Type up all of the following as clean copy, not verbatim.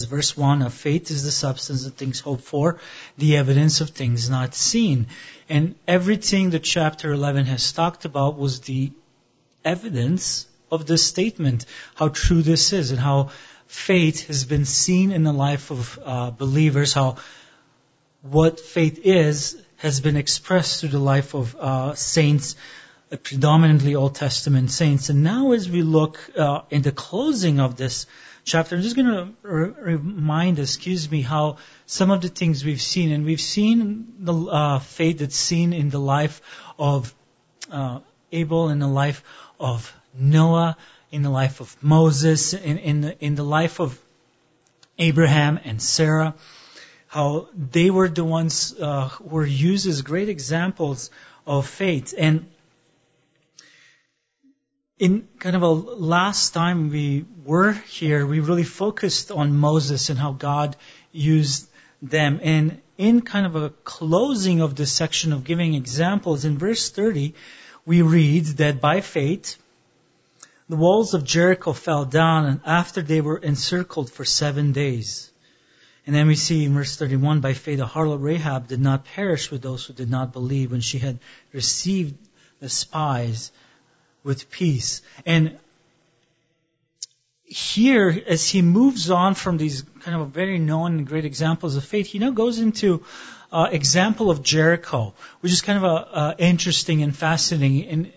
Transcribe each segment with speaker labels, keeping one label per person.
Speaker 1: verse 1, of faith is the substance of things hoped for, the evidence of things not seen. And everything that chapter 11 has talked about was the evidence of this statement, how true this is, and how faith has been seen in the life of believers, how what faith is has been expressed through the life of saints, predominantly Old Testament saints. And now as we look in the closing of this chapter, I'm just going to remind us, how some of the things we've seen. And we've seen the faith that's seen in the life of Abel, in the life of Noah, in the life of Moses, in the life of Abraham and Sarah, how they were the ones who were used as great examples of faith. And in kind of a last time we were here, we really focused on Moses and how God used them. And in kind of a closing of this section of giving examples, in verse 30, we read that by faith, the walls of Jericho fell down, and after they were encircled for 7 days. And then we see in verse 31, by faith, the harlot Rahab did not perish with those who did not believe when she had received the spies with peace. And here, as he moves on from these kind of very known and great examples of faith, he now goes into example of Jericho, which is kind of interesting and fascinating. And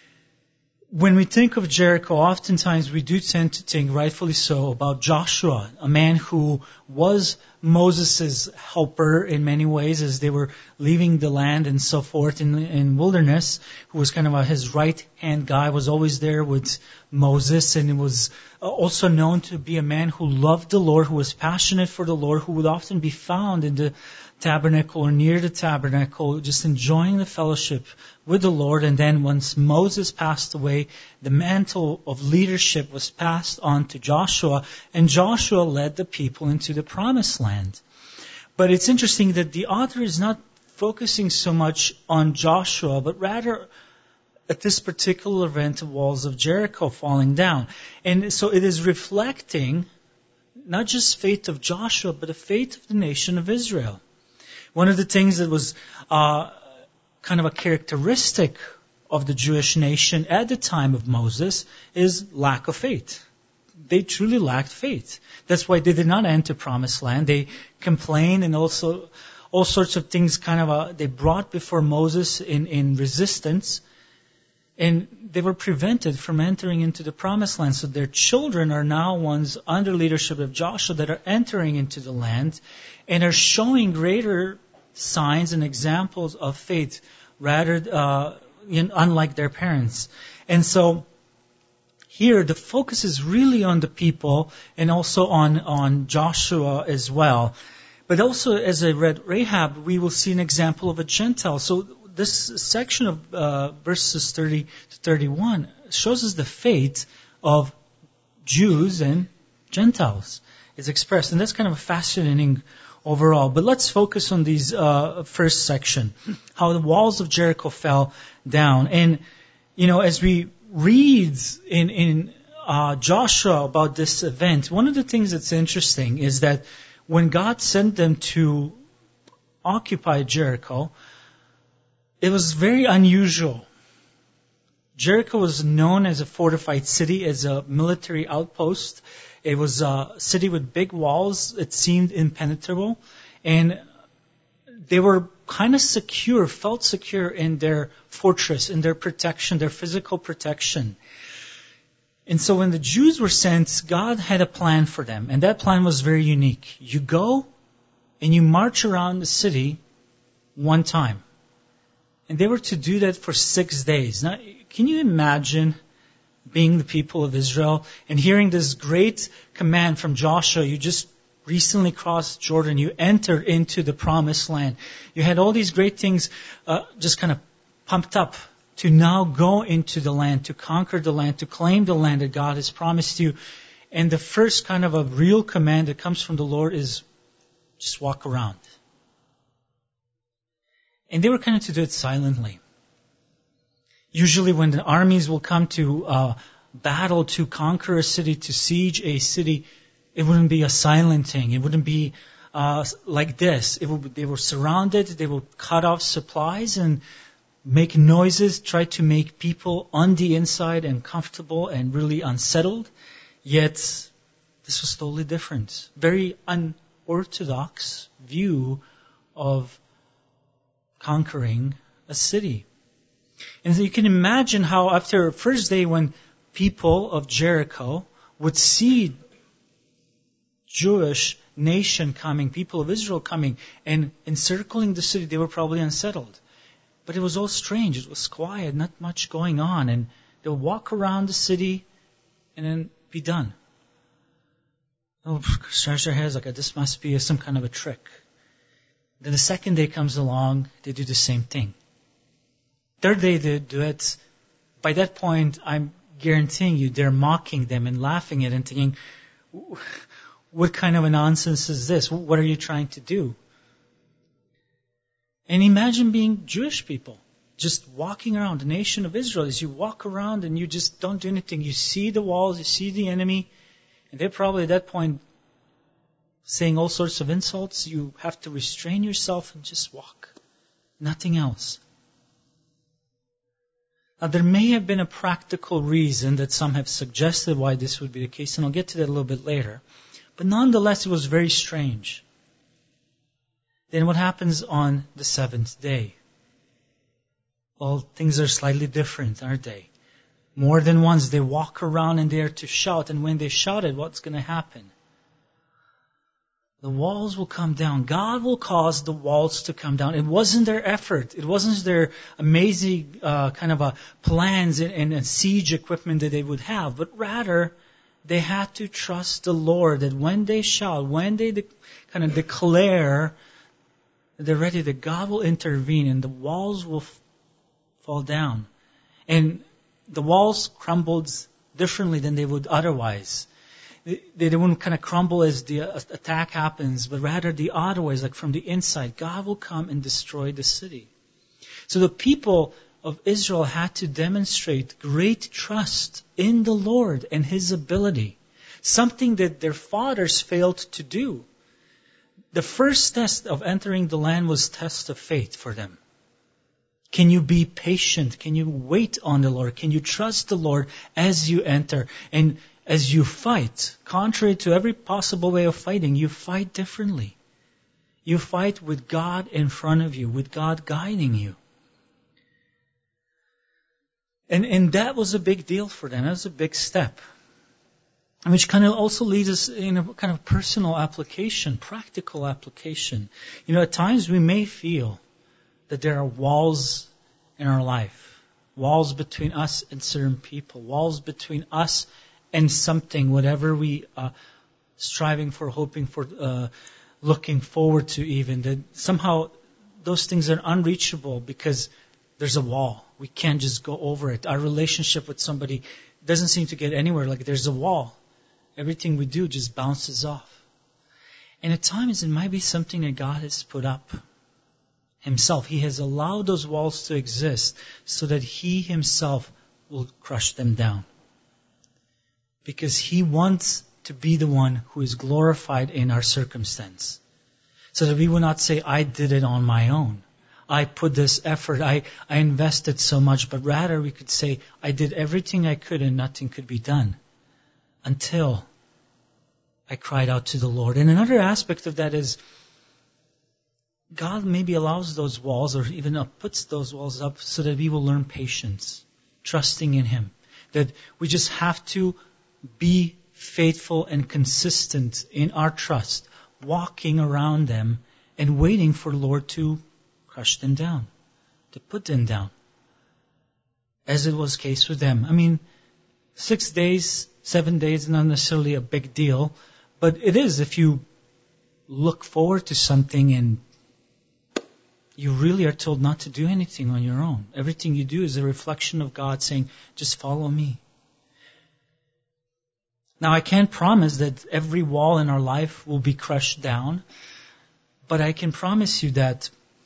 Speaker 1: when we think of Jericho, oftentimes we do tend to think, rightfully so, about Joshua, a man who was Moses' helper in many ways as they were leaving the land and so forth in wilderness, who was kind of his right-hand guy, was always there with Moses, and was also known to be a man who loved the Lord, who was passionate for the Lord, who would often be found in the tabernacle or near the tabernacle, just enjoying the fellowship with the Lord. And then once Moses passed away, the mantle of leadership was passed on to Joshua, and Joshua led the people into the promised land. But it's interesting that the author is not focusing so much on Joshua, but rather at this particular event, the walls of Jericho falling down. And so it is reflecting not just faith of Joshua, but the faith of the nation of Israel. One of the things that was kind of a characteristic of the Jewish nation at the time of Moses is lack of faith. They truly lacked faith. That's why they did not enter promised land. They complained, and also all sorts of things they brought before Moses in resistance, and they were prevented from entering into the promised land. So their children are now ones under leadership of Joshua that are entering into the land and are showing greater signs and examples of faith, rather unlike their parents. And so here the focus is really on the people and also on Joshua as well. But also, as I read Rahab, we will see an example of a Gentile. So this section of verses 30 to 31 shows us the fate of Jews and Gentiles is expressed. And that's kind of fascinating overall. But let's focus on these first section, how the walls of Jericho fell down. And, as we read in Joshua about this event, one of the things that's interesting is that when God sent them to occupy Jericho, it was very unusual. Jericho was known as a fortified city, as a military outpost. It was a city with big walls. It seemed impenetrable. And they were kind of secure, felt secure in their fortress, in their protection, their physical protection. And so when the Jews were sent, God had a plan for them. And that plan was very unique. You go and you march around the city one time. And they were to do that for 6 days. Now, can you imagine being the people of Israel and hearing this great command from Joshua? You just recently crossed Jordan. You entered into the promised land. You had all these great things just kind of pumped up to now go into the land, to conquer the land, to claim the land that God has promised you. And the first kind of a real command that comes from the Lord is just walk around. And they were kind of to do it silently. Usually when the armies will come to battle, to conquer a city, to siege a city, It wouldn't be a silent thing. It wouldn't be like this. They were surrounded. They would cut off supplies and make noises, try to make people on the inside uncomfortable and really unsettled. Yet, this was totally different. Very unorthodox view of conquering a city. And so you can imagine how after the first day when people of Jericho would see Jewish nation coming, people of Israel coming and encircling the city, they were probably unsettled. But it was all strange. It was quiet, not much going on. And they would walk around the city and then be done. Oh, scratch their heads like, this must be some kind of a trick. Then the second day comes along, they do the same thing. Third day they do it. By that point, I'm guaranteeing you, they're mocking them and laughing at it and thinking, what kind of a nonsense is this? What are you trying to do? And imagine being Jewish people, just walking around, the nation of Israel, as you walk around and you just don't do anything. You see the walls, you see the enemy, and they're probably at that point saying all sorts of insults. You have to restrain yourself and just walk. Nothing else. Now, there may have been a practical reason that some have suggested why this would be the case, and I'll get to that a little bit later. But nonetheless, it was very strange. Then what happens on the seventh day? Well, things are slightly different, aren't they? More than once they walk around and they are to shout, and when they shouted, what's going to happen? The walls will come down. God will cause the walls to come down. It wasn't their effort. It wasn't their amazing plans and siege equipment that they would have, but rather they had to trust the Lord that when they shout, when they declare they're ready, that God will intervene and the walls will fall down. And the walls crumbled differently than they would otherwise. They wouldn't crumble as the attack happens, but rather the other ways, like from the inside, God will come and destroy the city. So the people of Israel had to demonstrate great trust in the Lord and His ability, something that their fathers failed to do. The first test of entering the land was test of faith for them. Can you be patient? Can you wait on the Lord? Can you trust the Lord as you enter? And as you fight, contrary to every possible way of fighting, you fight differently. You fight with God in front of you, with God guiding you. And that was a big deal for them. That was a big step. Which also leads us in a personal application, practical application. At times we may feel that there are walls in our life. Walls between us and certain people. Walls between us and something, whatever we are striving for, hoping for, looking forward to even. That somehow those things are unreachable because there's a wall. We can't just go over it. Our relationship with somebody doesn't seem to get anywhere. Like there's a wall. Everything we do just bounces off. And at times it might be something that God has put up Himself. He has allowed those walls to exist so that He Himself will crush them down. Because He wants to be the one who is glorified in our circumstance. So that we will not say, I did it on my own. I put this effort, I invested so much, but rather we could say, I did everything I could and nothing could be done. Until I cried out to the Lord. And another aspect of that is, God maybe allows those walls or even puts those walls up so that we will learn patience, trusting in Him. That we just have to be faithful and consistent in our trust, walking around them and waiting for the Lord to crush them down, to put them down. As it was the case with them. 6 days, 7 days, not necessarily a big deal, but it is if you look forward to something and you really are told not to do anything on your own. Everything you do is a reflection of God saying, just follow me. Now, I can't promise that every wall in our life will be crushed down, but I can promise you that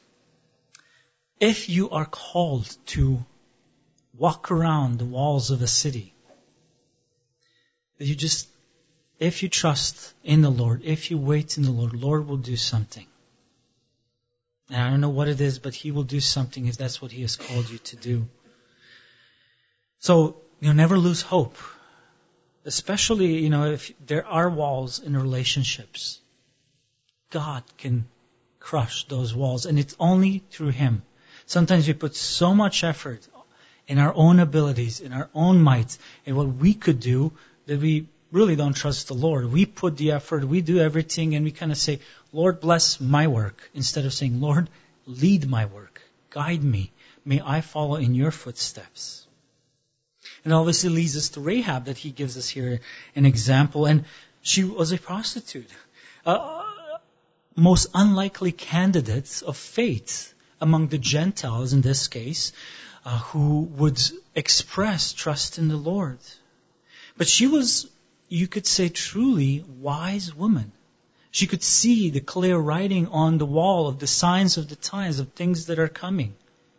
Speaker 1: if you are called to walk around the walls of a city, that you just If you trust in the Lord, if you wait in the Lord will do something. And I don't know what it is, but He will do something if that's what He has called you to do. So, never lose hope. Especially, if there are walls in relationships. God can crush those walls, and it's only through Him. Sometimes we put so much effort in our own abilities, in our own might, in what we could do, that we really don't trust the Lord. We put the effort, we do everything, and we kind of say, Lord, bless my work, instead of saying, Lord, lead my work, guide me, may I follow in your footsteps. And obviously leads us to Rahab, that he gives us here an example, and she was a prostitute. Most unlikely candidates of faith among the Gentiles in this case, who would express trust in the Lord. But she was, you could say, truly wise woman. She could see the clear writing on the wall of the signs of the times, of things that are coming.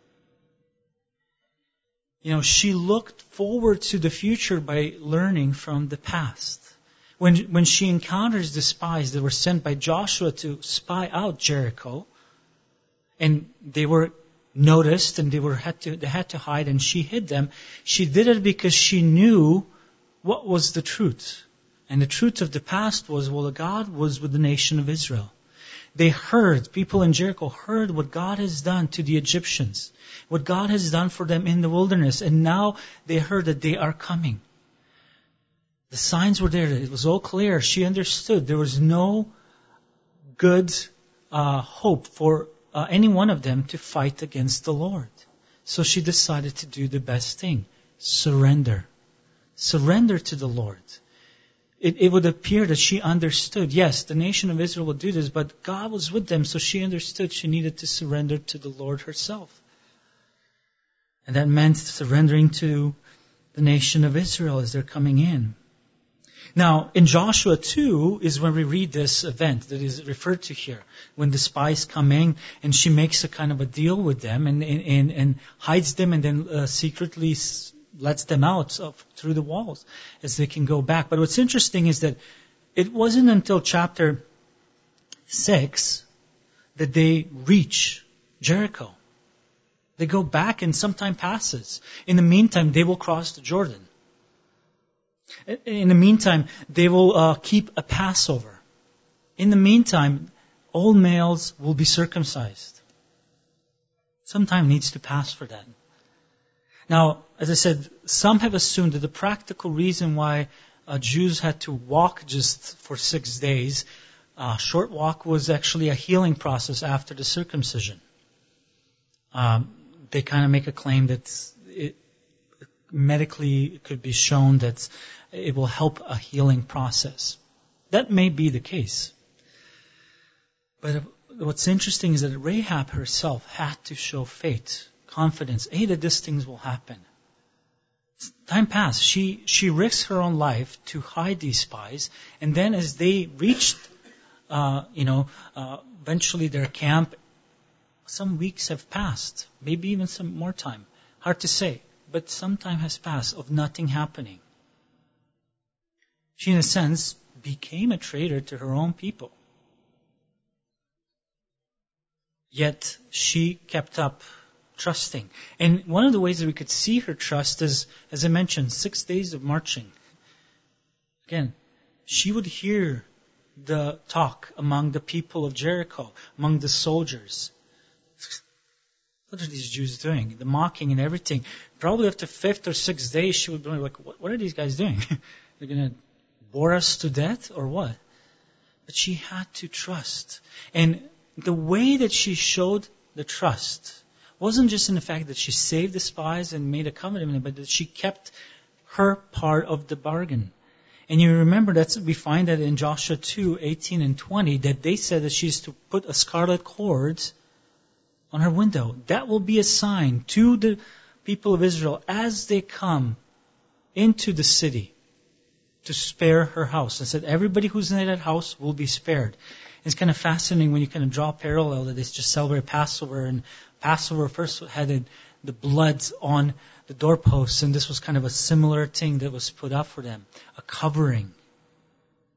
Speaker 1: She looked forward to the future by learning from the past. When she encounters the spies that were sent by Joshua to spy out Jericho, and they were noticed and they had to hide, and she hid them, she did it because she knew what was the truth. And the truth of the past was, God was with the nation of Israel. People in Jericho heard what God has done to the Egyptians, what God has done for them in the wilderness, and now they heard that they are coming. The signs were there. It was all clear. She understood there was no good hope for any one of them to fight against the Lord. So she decided to do the best thing. Surrender. Surrender to the Lord. It would appear that she understood, yes, the nation of Israel would do this, but God was with them, so she understood she needed to surrender to the Lord herself. And that meant surrendering to the nation of Israel as they're coming in. Now, in Joshua 2 is when we read this event that is referred to here, when the spies come in and she makes a kind of a deal with them and hides them, and then secretly lets them out through the walls as they can go back. But what's interesting is that it wasn't until chapter 6 that they reach Jericho. They go back and some time passes. In the meantime, they will cross the Jordan. In the meantime, they will keep a Passover. In the meantime, all males will be circumcised. Some time needs to pass for that. Now, as I said, some have assumed that the practical reason why Jews had to walk just for 6 days, short walk, was actually a healing process after the circumcision. They kind of make a claim that medically it could be shown that it will help a healing process. That may be the case. But what's interesting is that Rahab herself had to show faith, confidence, that these things will happen. Time passed. She risked her own life to hide these spies, and then as they reached, eventually their camp, some weeks have passed, maybe even some more time. Hard to say, but some time has passed of nothing happening. She, in a sense, became a traitor to her own people. Yet she kept up trusting. And one of the ways that we could see her trust is, as I mentioned, 6 days of marching. Again, she would hear the talk among the people of Jericho, among the soldiers. What are these Jews doing? The mocking and everything. Probably after 5th or 6th day, she would be like, what are these guys doing? They're going to bore us to death or what? But she had to trust. And the way that she showed the trust wasn't just in the fact that she saved the spies and made a covenant, but that she kept her part of the bargain. And you remember we find that in Joshua 2:18 and 20, that they said that she's to put a scarlet cord on her window. That will be a sign to the people of Israel as they come into the city to spare her house. I said everybody who's in that house will be spared. It's kind of fascinating when you kind of draw a parallel that they just celebrate Passover, and Passover first had the blood on the doorposts, and this was kind of a similar thing that was put up for them, a covering.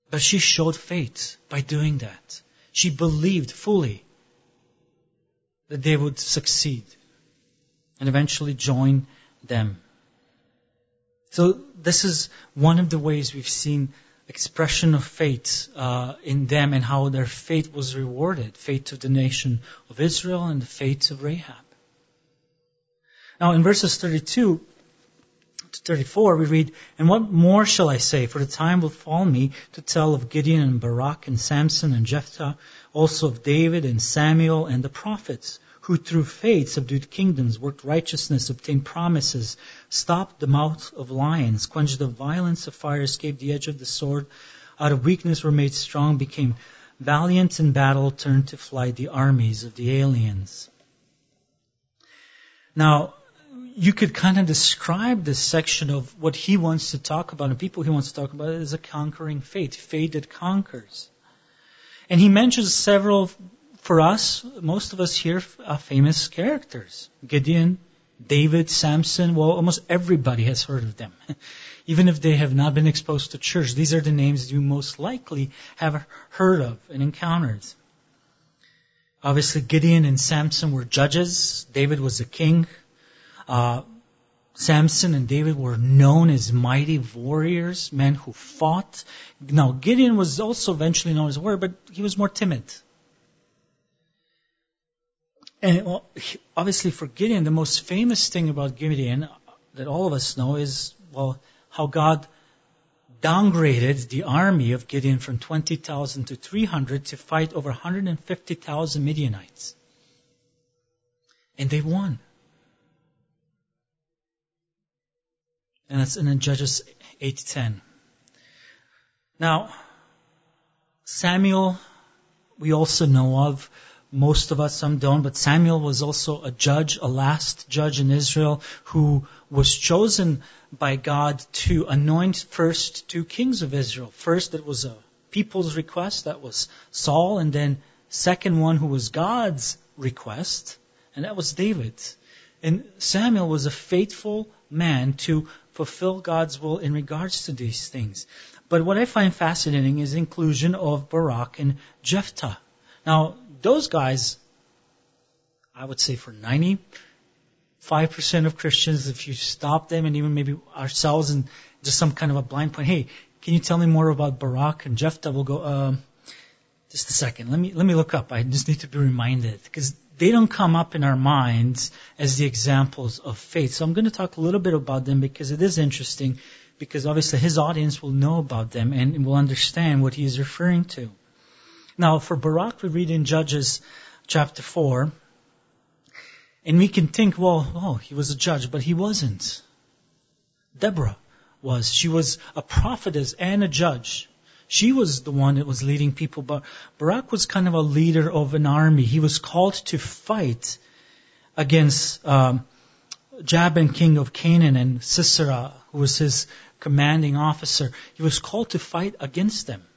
Speaker 1: But she showed faith by doing that. She believed fully that they would succeed and eventually join them. So this is one of the ways we've seen expression of faith in them and how their faith was rewarded. Faith to the nation of Israel and the faith of Rahab. Now in verses 32 to 34 we read, "And what more shall I say? For the time will fall me to tell of Gideon and Barak and Samson and Jephthah, also of David and Samuel and the prophets, who through faith subdued kingdoms, worked righteousness, obtained promises, stopped the mouth of lions, quenched the violence of fire, escaped the edge of the sword, out of weakness were made strong, became valiant in battle, turned to flight the armies of the aliens." Now, you could kind of describe this section of what he wants to talk about, and people he wants to talk about, is a conquering faith, faith that conquers. And he mentions several, for us, most of us here, famous characters. Gideon, David, Samson, well, almost everybody has heard of them. Even if they have not been exposed to church, these are the names you most likely have heard of and encountered. Obviously, Gideon and Samson were judges. David was a king. Samson and David were known as mighty warriors, men who fought. Now, Gideon was also eventually known as a warrior, but he was more timid. And obviously for Gideon, the most famous thing about Gideon that all of us know is, well, how God downgraded the army of Gideon from 20,000 to 300 to fight over 150,000 Midianites. And they won. And that's in Judges 8:10. Now, Samuel, we also know of. Most of us, some don't, but Samuel was also a judge, a last judge in Israel, who was chosen by God to anoint first two kings of Israel. First, it was a people's request, that was Saul, and then second one who was God's request, and that was David. And Samuel was a faithful man to fulfill God's will in regards to these things. But what I find fascinating is the inclusion of Barak and Jephthah. Now, those guys, I would say for 95% of Christians, if you stop them and even maybe ourselves and just some kind of a blind point, hey, can you tell me more about Barak and Jephthah? We'll go, just a second. Let me look up. I just need to be reminded because they don't come up in our minds as the examples of faith. So I'm going to talk a little bit about them because it is interesting, because obviously his audience will know about them and will understand what he is referring to. Now, for Barak, we read in Judges chapter 4, and we can think, well, he was a judge, but he wasn't. Deborah was. She was a prophetess and a judge. She was the one that was leading people, but Barak was kind of a leader of an army. He was called to fight against Jabin, king of Canaan, and Sisera, who was his commanding officer. He was called to fight against them.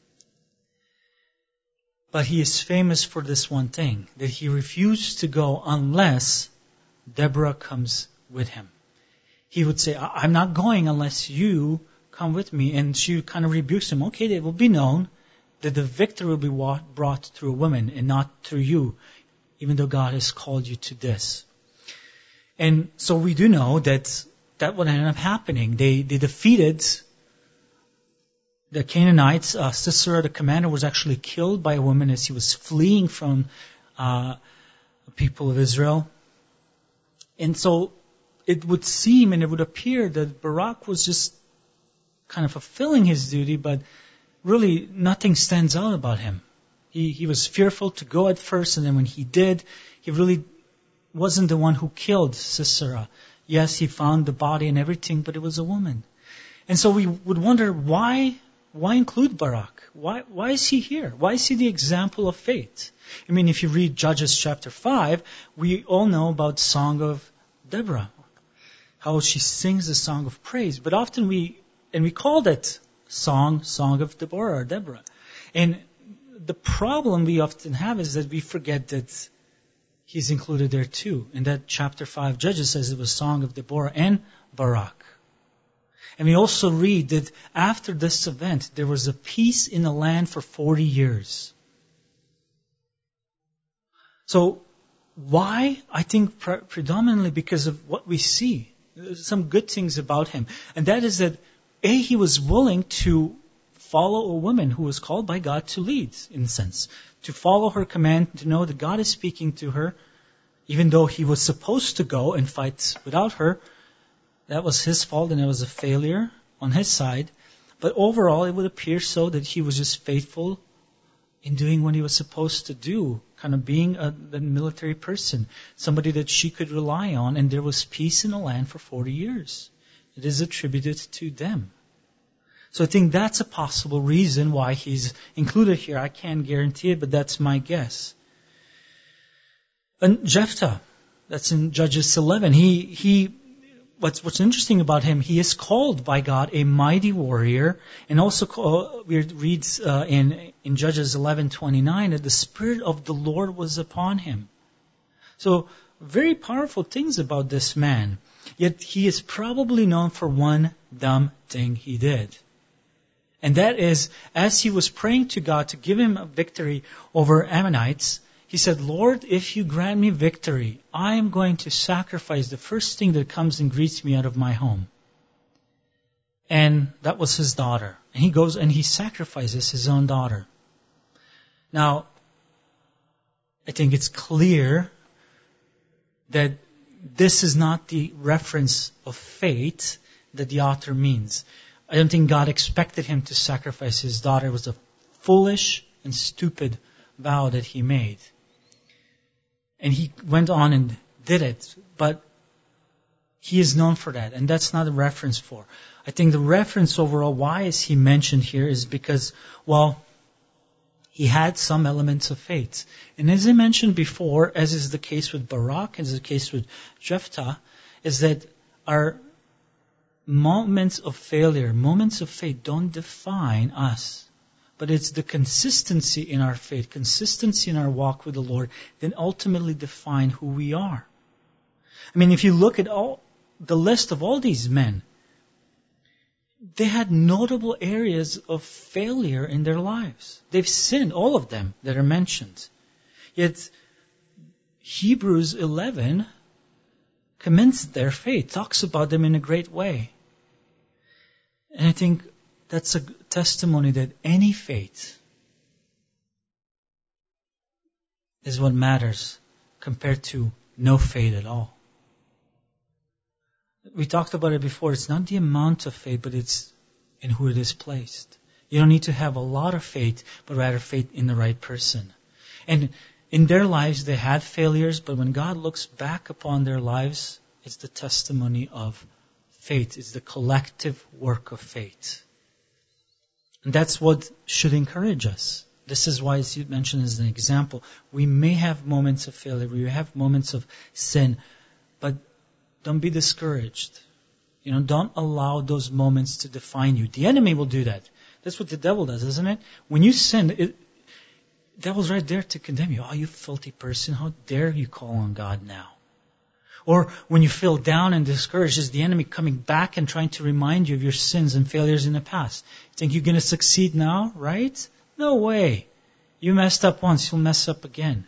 Speaker 1: But he is famous for this one thing, that he refused to go unless Deborah comes with him. He would say, I'm not going unless you come with me. And she kind of rebukes him. Okay, it will be known that the victory will be brought through a woman and not through you, even though God has called you to this. And so we do know that would end up happening. They defeated the Canaanites. Sisera, the commander, was actually killed by a woman as he was fleeing from the people of Israel. And so it would seem and it would appear that Barak was just kind of fulfilling his duty, but really nothing stands out about him. He was fearful to go at first, and then when he did, he really wasn't the one who killed Sisera. Yes, he found the body and everything, but it was a woman. And so we would wonder, why include Barak? Why is he here? Why is he the example of faith? I mean, if you read Judges chapter 5, we all know about Song of Deborah, how she sings the song of praise. But often we call that Song of Deborah or Deborah. And the problem we often have is that we forget that he's included there too. In that chapter 5, Judges says it was Song of Deborah and Barak. And we also read that after this event, there was a peace in the land for 40 years. So, why? I think predominantly because of what we see. There's some good things about him. And that is that, he was willing to follow a woman who was called by God to lead, in a sense. To follow her command, to know that God is speaking to her, even though he was supposed to go and fight without her. That was his fault and it was a failure on his side. But overall, it would appear so that he was just faithful in doing what he was supposed to do, kind of being the military person, somebody that she could rely on, and there was peace in the land for 40 years. It is attributed to them. So I think that's a possible reason why he's included here. I can't guarantee it, but that's my guess. And Jephthah, that's in Judges 11, what's interesting about him, he is called by God a mighty warrior, and also we read in Judges 11:29 that the Spirit of the Lord was upon him. So very powerful things about this man. Yet he is probably known for one dumb thing he did. And that is, as he was praying to God to give him a victory over Ammonites, he said, Lord, if you grant me victory, I am going to sacrifice the first thing that comes and greets me out of my home. And that was his daughter. And he goes and he sacrifices his own daughter. Now, I think it's clear that this is not the reference of faith that the author means. I don't think God expected him to sacrifice his daughter. It was a foolish and stupid vow that he made. And he went on and did it, but he is known for that, and that's not a reference for. I think the reference overall, why is he mentioned here, is because, well, he had some elements of faith. And as I mentioned before, as is the case with Barak, as is the case with Jephthah, is that our moments of failure, moments of faith don't define us. But it's the consistency in our faith, consistency in our walk with the Lord, that ultimately define who we are. I mean, if you look at the list of all these men, they had notable areas of failure in their lives. They've sinned, all of them that are mentioned. Yet, Hebrews 11 commends their faith, talks about them in a great way. And I think that's a testimony that any faith is what matters compared to no faith at all. We talked about it before. It's not the amount of faith, but it's in who it is placed. You don't need to have a lot of faith, but rather faith in the right person. And in their lives, they had failures, but when God looks back upon their lives, it's the testimony of faith. It's the collective work of faith. And that's what should encourage us. This is why it's mentioned as an example. We may have moments of failure, we may have moments of sin, but don't be discouraged. Don't allow those moments to define you. The enemy will do that. That's what the devil does, isn't it? When you sin, the devil's right there to condemn you. Oh, you filthy person, how dare you call on God now? Or when you feel down and discouraged, is the enemy coming back and trying to remind you of your sins and failures in the past? You think you're going to succeed now, right? No way. You messed up once, you'll mess up again.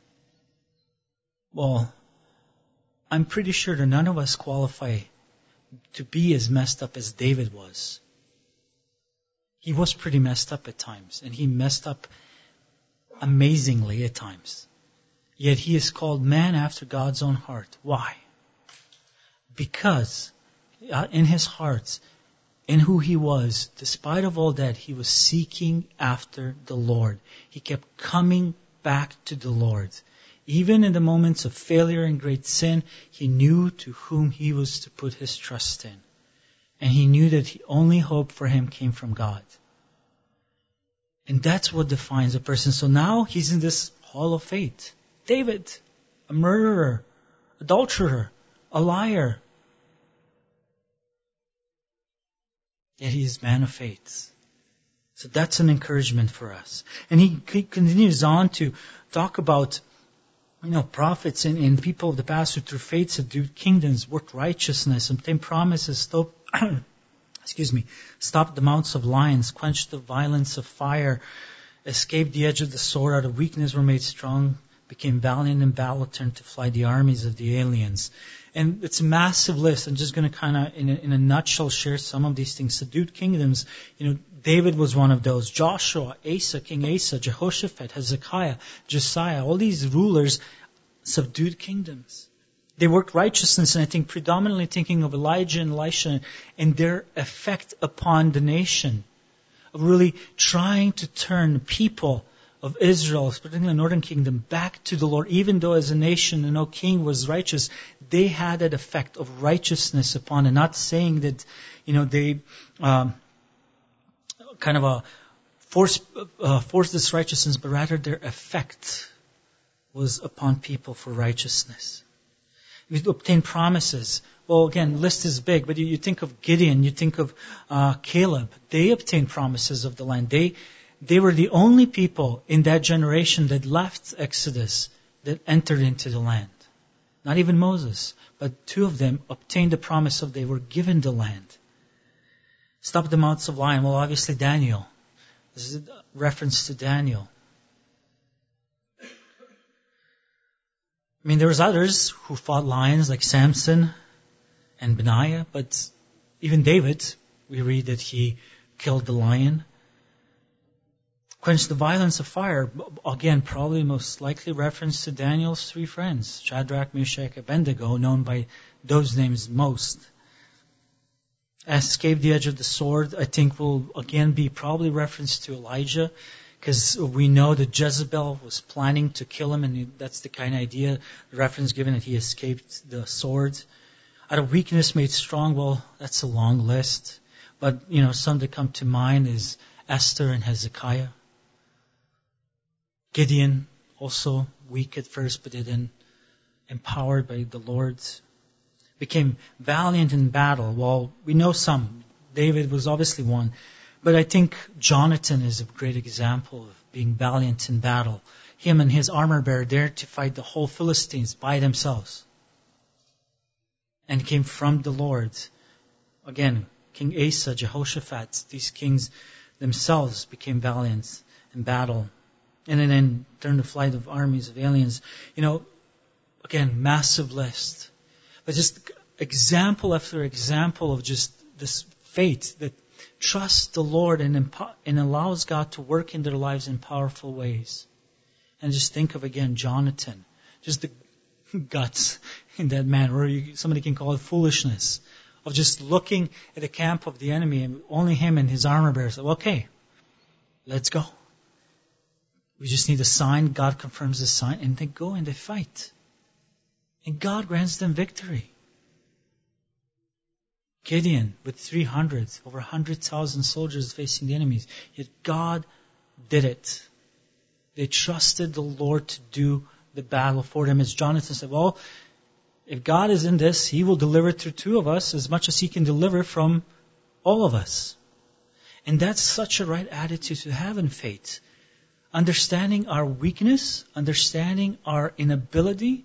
Speaker 1: Well, I'm pretty sure that none of us qualify to be as messed up as David was. He was pretty messed up at times, and he messed up amazingly at times. Yet he is called man after God's own heart. Why? Because in his heart, in who he was, despite of all that, he was seeking after the Lord. He kept coming back to the Lord. Even in the moments of failure and great sin, he knew to whom he was to put his trust in. And he knew that the only hope for him came from God. And that's what defines a person. So now he's in this hall of faith. David, a murderer, adulterer, a liar. Yet he is a man of faith. So that's an encouragement for us. And he continues on to talk about prophets and people of the past who through faith subdued kingdoms, worked righteousness, obtained promises, stopped the mouths of lions, quenched the violence of fire, escaped the edge of the sword, out of weakness were made strong, became valiant in battle, turned to fly the armies of the aliens. And it's a massive list. I'm just going to kind of, in a nutshell, share some of these things. Subdued kingdoms, David was one of those. Joshua, King Asa, Jehoshaphat, Hezekiah, Josiah, all these rulers subdued kingdoms. They worked righteousness, and I think predominantly thinking of Elijah and Elisha and their effect upon the nation, of really trying to turn people of Israel, particularly the northern kingdom, back to the Lord. Even though as a nation, no king was righteous, they had that effect of righteousness upon it. Not saying that, they forced this righteousness, but rather their effect was upon people for righteousness. We obtain promises. Well, again, list is big, but you think of Gideon, you think of Caleb. They obtained promises of the land. They were the only people in that generation that left Exodus that entered into the land. Not even Moses, but two of them obtained the promise of they were given the land. Stop the mouths of lions. Well, obviously Daniel. This is a reference to Daniel. There was others who fought lions like Samson and Benaiah, but even David, we read that he killed the lion. Quenched the violence of fire. Again, probably most likely reference to Daniel's three friends, Shadrach, Meshach, Abednego, known by those names most. Escaped the edge of the sword, I think will again be probably reference to Elijah, because we know that Jezebel was planning to kill him, and that's the kind of idea, the reference given that he escaped the sword. Out of weakness made strong, well, that's a long list. But, some that come to mind is Esther and Hezekiah. Gideon, also weak at first, but then empowered by the Lord. Became valiant in battle. Well, we know some. David was obviously one. But I think Jonathan is a great example of being valiant in battle. Him and his armor bearer dared to fight the whole Philistines by themselves. And came from the Lord. Again, King Asa, Jehoshaphat, these kings themselves became valiant in battle. And then turned the flight of armies of aliens. Again, massive list. But just example after example of just this faith that trusts the Lord and allows God to work in their lives in powerful ways. And just think of, again, Jonathan. Just the guts in that man, or somebody can call it foolishness, of just looking at the camp of the enemy and only him and his armor bearer said, okay, let's go. We just need a sign. God confirms the sign, and they go and they fight. And God grants them victory. Gideon with 300, over 100,000 soldiers facing the enemies. Yet God did it. They trusted the Lord to do the battle for them. As Jonathan said, well, if God is in this, He will deliver through two of us as much as He can deliver from all of us. And that's such a right attitude to have in faith. Understanding our weakness, understanding our inability,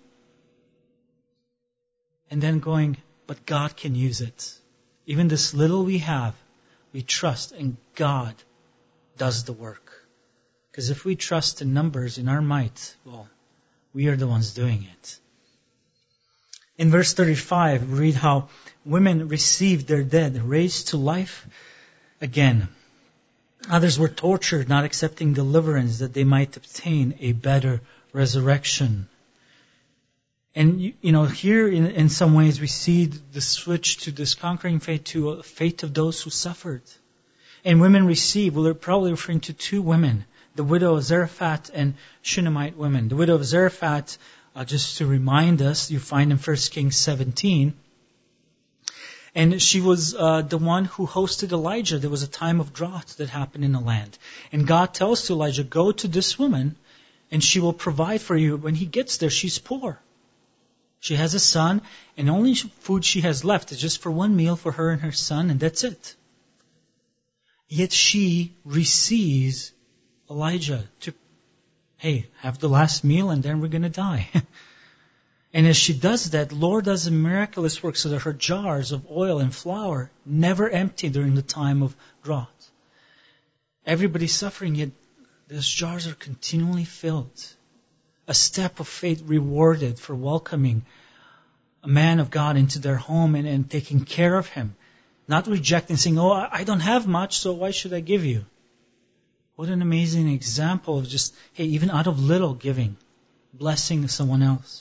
Speaker 1: and then going, but God can use it. Even this little we have, we trust, and God does the work. Because if we trust in numbers, in our might, well, we are the ones doing it. In verse 35, we read how women received their dead, raised to life again. Others were tortured, not accepting deliverance, that they might obtain a better resurrection. And, here in some ways we see the switch to this conquering faith to a faith of those who suffered. And women received, well, they're probably referring to two women, the widow of Zarephath and Shunammite women. The widow of Zarephath, just to remind us, you find in 1 Kings 17. And she was the one who hosted Elijah. There was a time of drought that happened in the land. And God tells to Elijah, go to this woman and she will provide for you. When he gets there, she's poor. She has a son, and only food she has left is just for one meal for her and her son, and that's it. Yet she receives Elijah to, hey, have the last meal and then we're going to die. And as she does that, Lord does a miraculous work so that her jars of oil and flour never empty during the time of drought. Everybody's suffering, yet those jars are continually filled. A step of faith rewarded for welcoming a man of God into their home and taking care of him. Not rejecting, saying, oh, I don't have much, so why should I give you? What an amazing example of just, hey, even out of little giving, blessing someone else.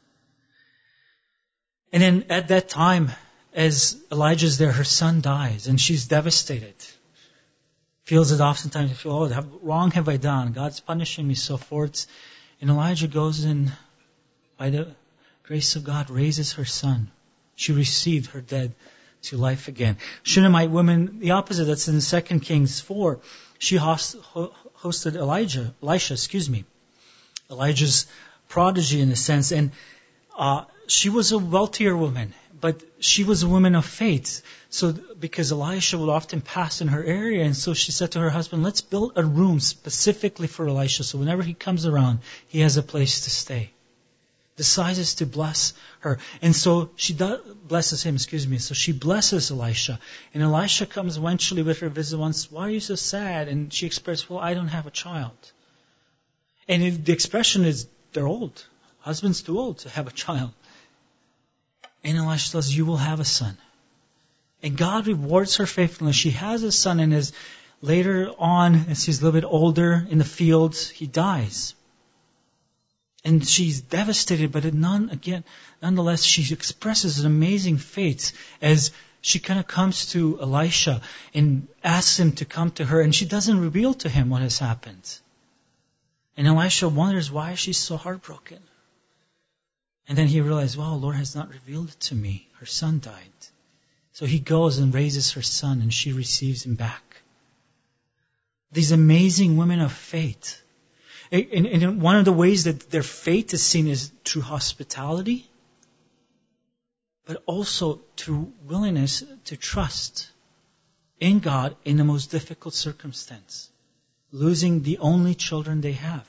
Speaker 1: And then at that time, as Elijah's there, her son dies, and she's devastated. Feels it oftentimes, oh, wrong have I done? God's punishing me, so forth. And Elijah goes in, by the grace of God, raises her son. She received her dead to life again. Shunammite woman, the opposite, that's in 2 Kings 4. She hosted Elisha, Elijah's prodigy in a sense, and she was a wealthier woman, but she was a woman of faith. So, because Elisha would often pass in her area, and so she said to her husband, let's build a room specifically for Elisha, so whenever he comes around, he has a place to stay. Decides to bless her. And so she blesses him, So she blesses Elisha. And Elisha comes eventually with her visit once, why are you so sad? And she expressed, well, I don't have a child. And the expression is, they're old. Husband's too old to have a child. And Elisha says, you will have a son. And God rewards her faithfulness. She has a son, and as later on, as he's a little bit older in the fields, he dies. And she's devastated, but nonetheless, she expresses an amazing faith as she kind of comes to Elisha and asks him to come to her, and she doesn't reveal to him what has happened. And Elisha wonders, why is she so heartbroken? And then he realized, wow, the Lord has not revealed it to me. Her son died. So he goes and raises her son, and she receives him back. These amazing women of faith. And one of the ways that their faith is seen is through hospitality, but also through willingness to trust in God in the most difficult circumstance, losing the only children they have.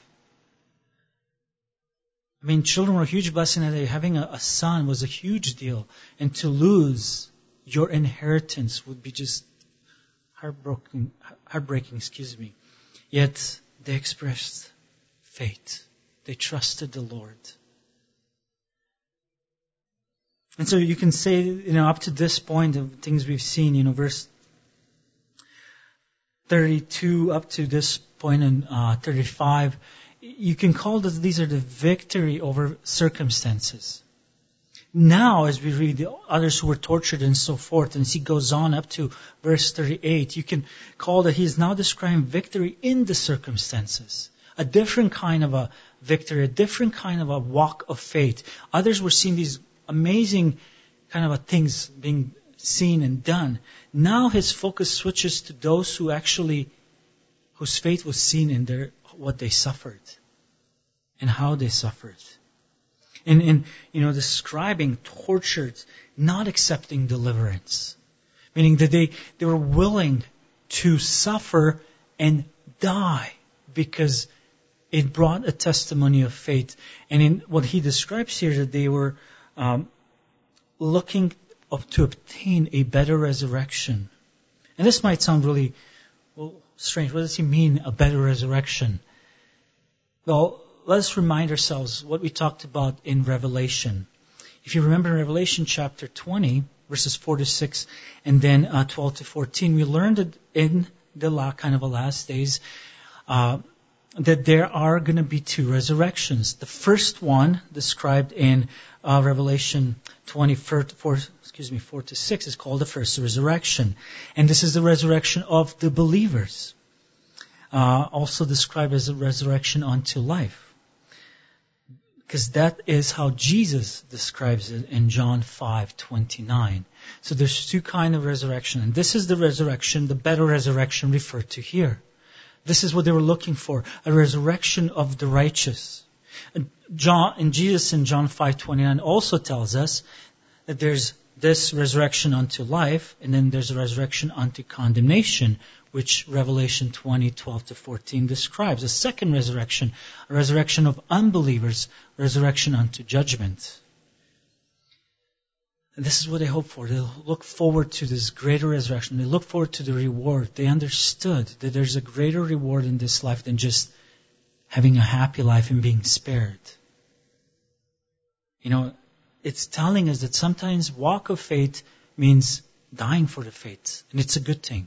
Speaker 1: I mean, children were a huge blessing. Having a son was a huge deal. And to lose your inheritance would be just heartbreaking. Yet they expressed faith. They trusted the Lord. And so you can say, up to this point of things we've seen, verse 32 up to this point in 35, you can call these are the victory over circumstances. Now, as we read the others who were tortured and so forth, and as he goes on up to verse 38, you can call that he is now describing victory in the circumstances. A different kind of a victory, a different kind of a walk of faith. Others were seeing these amazing kind of things being seen and done. Now his focus switches to those whose faith was seen in what they suffered and how they suffered. And describing tortured, not accepting deliverance. Meaning that they were willing to suffer and die because it brought a testimony of faith. And in what he describes here, that they were looking to obtain a better resurrection. And this might sound really strange. What does he mean, a better resurrection? Well, let's remind ourselves what we talked about in Revelation. If you remember in Revelation chapter 20, verses 4 to 6, and then 12 to 14, we learned that in the last days, that there are going to be two resurrections. The first one, described in Revelation 20, 4 to 6, is called the first resurrection. And this is the resurrection of the believers. Also described as a resurrection unto life. Because that is how Jesus describes it in John 5:29. So there's two kinds of resurrection. And this is the resurrection, the better resurrection referred to here. This is what they were looking for, a resurrection of the righteous. And Jesus in John 5:29 also tells us that there's this resurrection unto life, and then there's a resurrection unto condemnation, which Revelation 20:12 to 14 describes. A second resurrection, a resurrection of unbelievers, resurrection unto judgment. And this is what they hope for. They look forward to this greater resurrection. They look forward to the reward. They understood that there's a greater reward in this life than just having a happy life and being spared. It's telling us that sometimes walk of faith means dying for the faith. And it's a good thing.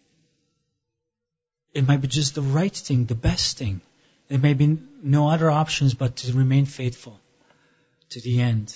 Speaker 1: It might be just the right thing, the best thing. There may be no other options but to remain faithful to the end.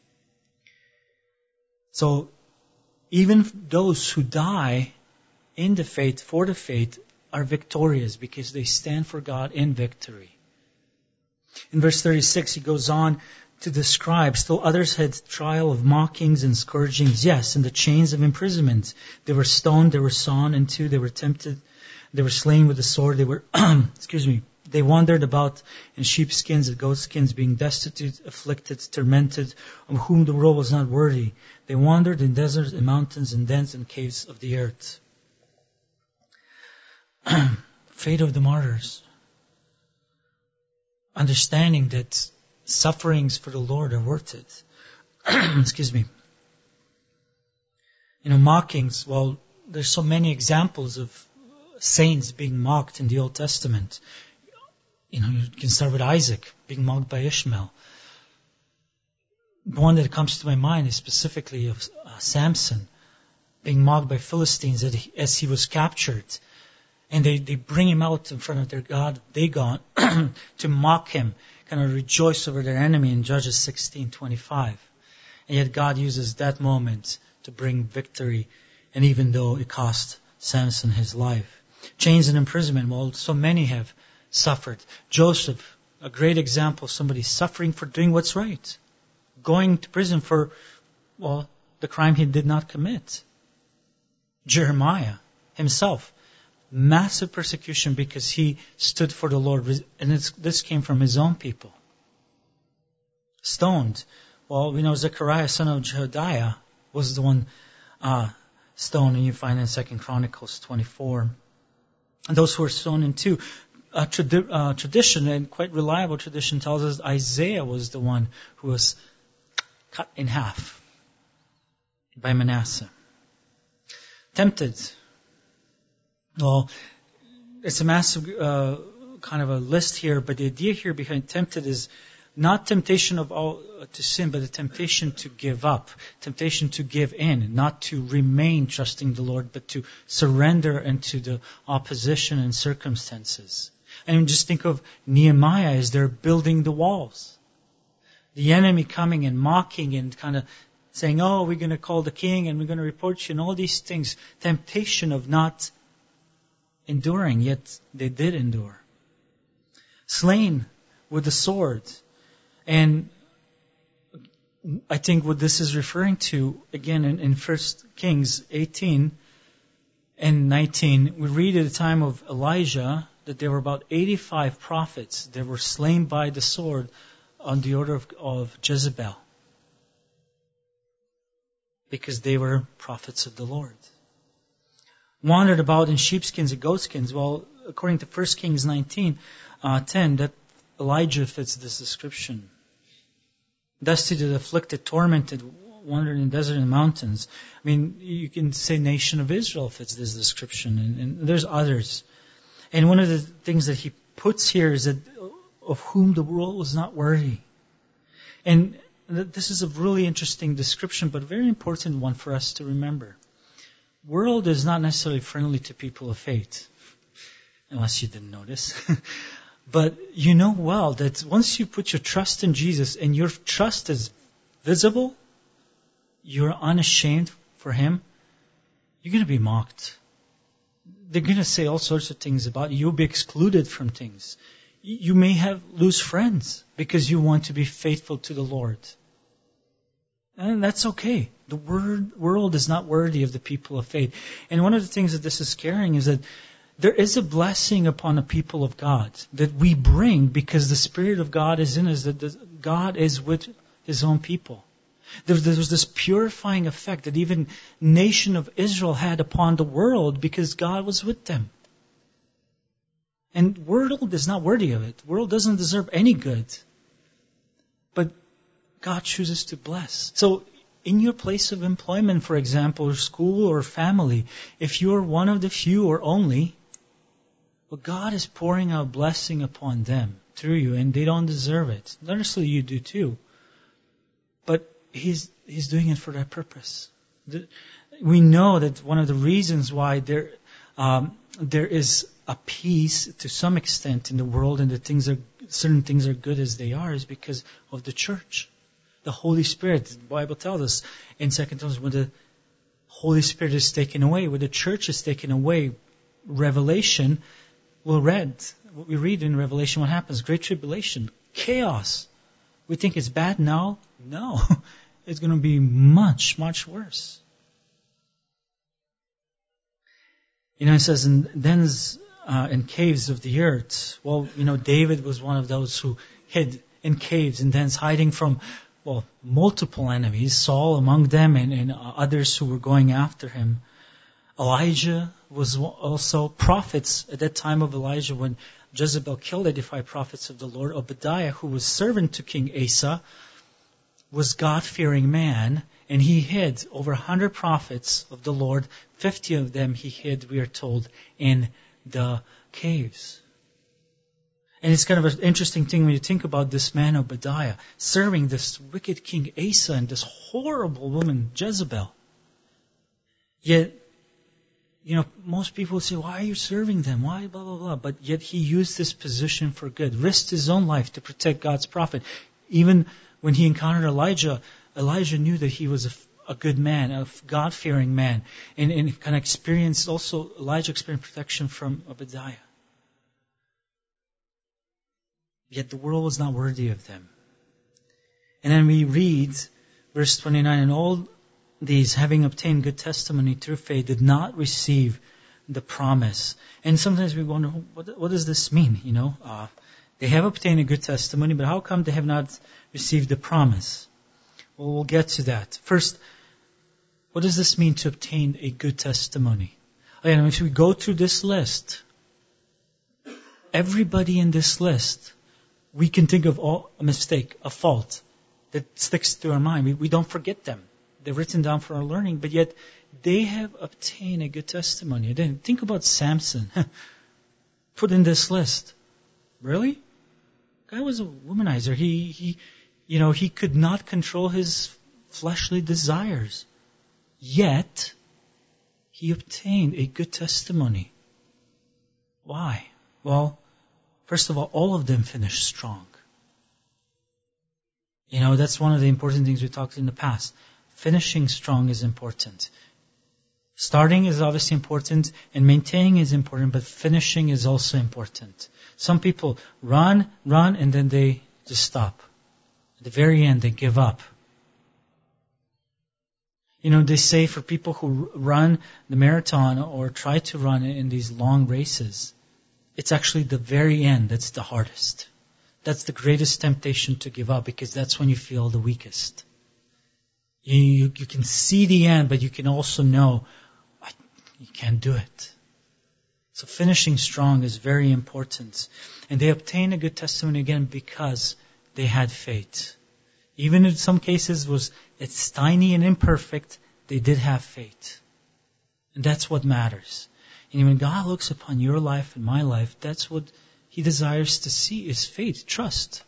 Speaker 1: So, even those who die in the faith, for the faith, are victorious because they stand for God in victory. In verse 36, he goes on to describe, still others had trial of mockings and scourgings, yes, and the chains of imprisonment. They were stoned, they were sawn in two, they were tempted, they were slain with the sword, they were, they wandered about in sheepskins and goatskins, being destitute, afflicted, tormented, of whom the world was not worthy. They wandered in deserts and mountains and dens and caves of the earth. Fate of the martyrs. Understanding that sufferings for the Lord are worth it. Mockings. Well, there's so many examples of saints being mocked in the Old Testament. You can start with Isaac being mocked by Ishmael. The one that comes to my mind is specifically of Samson being mocked by Philistines as he was captured. And they bring him out in front of their god, Dagon, to mock him, kind of rejoice over their enemy in Judges 16:25. And yet God uses that moment to bring victory, and even though it cost Samson his life. Chains and imprisonment, well, so many have suffered. Joseph, a great example of somebody suffering for doing what's right. Going to prison for, the crime he did not commit. Jeremiah himself, massive persecution because he stood for the Lord. And this came from his own people. Stoned. Well, we know Zechariah, son of Jehodiah, was the one stoned, and you find in 2 Chronicles 24. And those who were stoned in two. Tradition, and quite reliable tradition, tells us Isaiah was the one who was cut in half by Manasseh. Tempted. Well, it's a massive kind of a list here, but the idea here behind tempted is not temptation of all to sin, but the temptation to give up, temptation to give in, not to remain trusting the Lord, but to surrender into the opposition and circumstances. And just think of Nehemiah as they're building the walls. The enemy coming and mocking and kind of saying, we're going to call the king and we're going to report you and all these things. Temptation of not enduring, yet they did endure. Slain with the sword. And I think what this is referring to, again, in 1 Kings 18 and 19, we read at the time of Elijah that there were about 85 prophets that were slain by the sword on the order of Jezebel, because they were prophets of the Lord. Wandered about in sheepskins and goatskins. Well, according to 1 Kings 19:10, that Elijah fits this description. Destitute, afflicted, tormented, wandered in desert and mountains. I mean, you can say nation of Israel fits this description, and there's others. And one of the things that he puts here is that of whom the world was not worthy. And this is a really interesting description, but a very important one for us to remember. World is not necessarily friendly to people of faith, unless you didn't notice. But you know well that once you put your trust in Jesus and your trust is visible, you're unashamed for Him, you're going to be mocked. They're going to say all sorts of things about you. You'll be excluded from things. You may lose friends because you want to be faithful to the Lord. And that's okay. The world is not worthy of the people of faith. And one of the things that this is carrying is that there is a blessing upon the people of God that we bring because the Spirit of God is in us, that God is with His own people. There was this purifying effect that even nation of Israel had upon the world because God was with them. And world is not worthy of it. World doesn't deserve any good. But God chooses to bless. So in your place of employment, for example, or school or family, if you're one of the few or only, well, God is pouring out blessing upon them through you, and they don't deserve it. Not necessarily you do too, but He's doing it for that purpose. We know that one of the reasons why there is a peace to some extent in the world, and that certain things are good as they are, is because of the church. The Holy Spirit, the Bible tells us in 2 Timothy, when the Holy Spirit is taken away, when the church is taken away, Revelation, we read in Revelation what happens. Great tribulation, chaos. We think it's bad now. No, it's going to be much, much worse. It says in dens and caves of the earth. Well, David was one of those who hid in caves and dens, hiding from, multiple enemies, Saul among them and others who were going after him. Elijah was also prophets at that time of Elijah when Jezebel killed 85 prophets of the Lord. Obadiah, who was servant to King Asa, was God-fearing man, and he hid over 100 prophets of the Lord. 50 of them he hid, we are told, in the caves. And it's kind of an interesting thing when you think about this man Obadiah serving this wicked King Asa and this horrible woman Jezebel. Yet, most people say, why are you serving them? Why, blah, blah, blah. But yet he used this position for good, risked his own life to protect God's prophet. Even when he encountered Elijah, Elijah knew that he was a good man, a God-fearing man. And kind of Elijah experienced protection from Obadiah. Yet the world was not worthy of them. And then we read, verse 29, and all these, having obtained good testimony through faith, did not receive the promise. And sometimes we wonder, what does this mean? They have obtained a good testimony, but how come they have not received the promise? Well, we'll get to that. First, what does this mean to obtain a good testimony? Again, if we go through this list, everybody in this list, we can think of a mistake, a fault that sticks to our mind. We don't forget them. They're written down for our learning, but yet they have obtained a good testimony. Then think about Samson, put in this list. Really? Guy was a womanizer. He could not control his fleshly desires. Yet, he obtained a good testimony. Why? Well, first of all of them finished strong. That's one of the important things we talked in the past. Finishing strong is important. Starting is obviously important, and maintaining is important, but finishing is also important. Some people run, and then they just stop. At the very end, they give up. They say for people who run the marathon or try to run in these long races, it's actually the very end that's the hardest. That's the greatest temptation to give up, because that's when you feel the weakest. You can see the end, but you can also know you can't do it. So finishing strong is very important. And they obtained a good testimony again because they had faith. Even in some cases it's tiny and imperfect, they did have faith. And that's what matters. And when God looks upon your life and my life, that's what He desires to see, is faith, trust.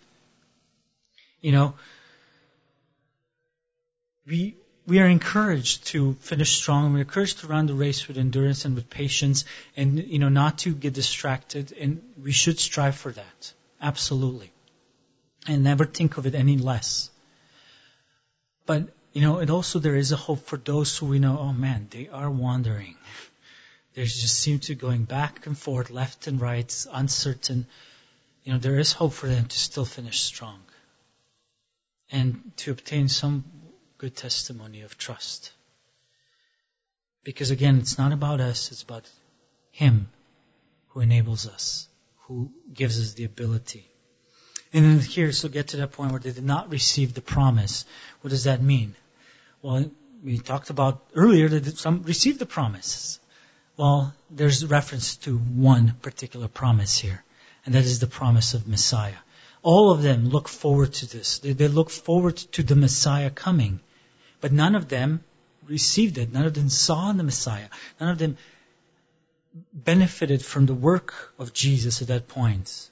Speaker 1: We are encouraged to finish strong. We're encouraged to run the race with endurance and with patience, and not to get distracted. And we should strive for that, absolutely, and never think of it any less. But and also there is a hope for those who we know. Oh man, they are wandering. They just seem to going back and forth, left and right, uncertain. There is hope for them to still finish strong and to obtain some good testimony of trust. Because again, it's not about us, it's about Him who enables us, who gives us the ability. And then here, so get to that point where they did not receive the promise. What does that mean? Well, we talked about earlier that some received the promise. Well, there's reference to one particular promise here, and that is the promise of Messiah. All of them look forward to this. They look forward to the Messiah coming. But none of them received it. None of them saw the Messiah. None of them benefited from the work of Jesus at that point.